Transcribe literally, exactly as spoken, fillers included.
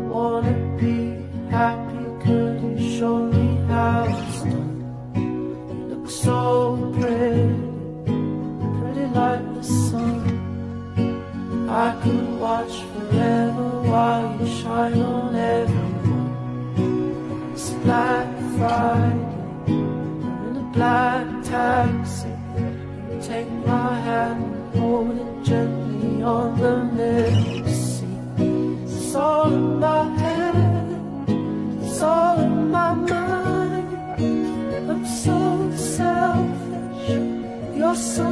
wanna be happy, could you show me how it's done? You look so pretty, pretty like the sun. I could watch forever while you shine on everyone. It's Black Friday, I'm in a black taxi. You take my hand and hold it gently on the middle seat. It's all in my head, it's all in my mind. I'm so selfish, you're so